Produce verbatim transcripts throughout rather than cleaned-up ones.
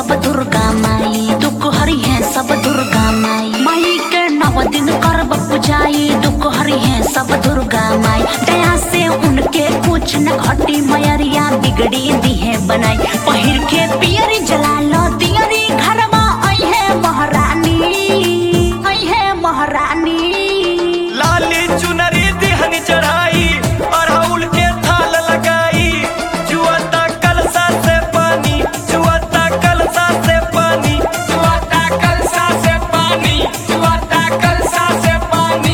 सब दुर्गा माई, दुख हरी है सब दुर्गा माई। माई के नव दिन करब पूजाई, दुख हरी है सब दुर्गा माई। दया से उनके कुछ न घटी, मयरिया बिगड़ी दी है बनाई। पहिर के पियरी जला लो दियरी, घर में आई है महारानी, आई है महारानी। लाली चुनरी दिहनी चढ़ाई, अरहुल के थाल लगाई। जुआता कलसा से पानी, जुआता कलसा से पानी, जुआता कलसा से पानी, जुआता कलसा से पानी।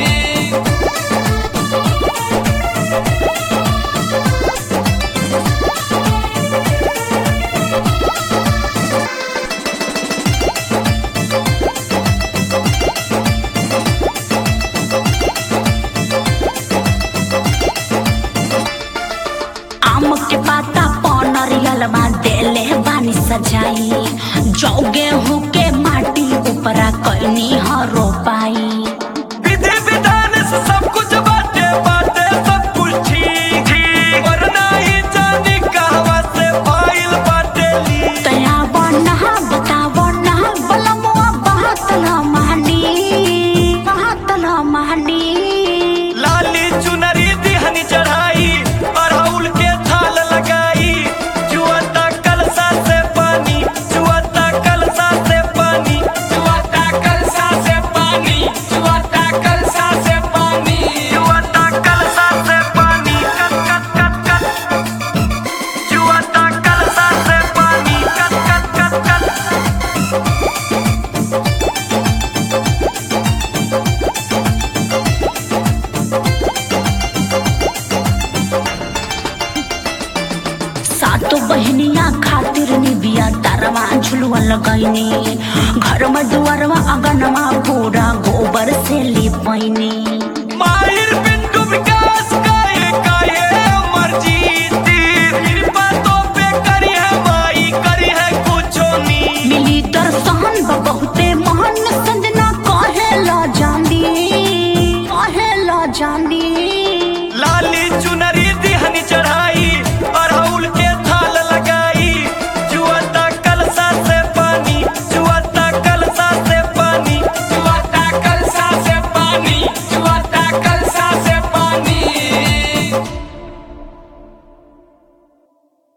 आम के पाता पनरियलवा देले बानी सजाई, जौ गेहूं के माटी ऊपरा कइनी ह रोपाई। विधि विधान से सब कुछ बाटे बाटे सब कुछ ठीक ठीक, और नहीं जाने कहवा से पाइल बाटे ली। तया बनहा बतावो ना बलमुआ बहतल महानी, बहतल महानी। लाली चुनरी दिहनी चढ़ाई, अरहुल के थाल लगाई। जुआता कलसा से पानी, जुआता कलसा से पानी, जुआता कलसा से पानी, जुआता कलसा से पानी। जुआता कलसा से पानी, कट कट कट कट। जुआता कलसा से पानी, कट कट कट कट। सातो बहनिया खातिर निबिया तारवा झुलवा लगैनी, घर में दुआरवा अगनवा पूरा गोबर से लिपैनी।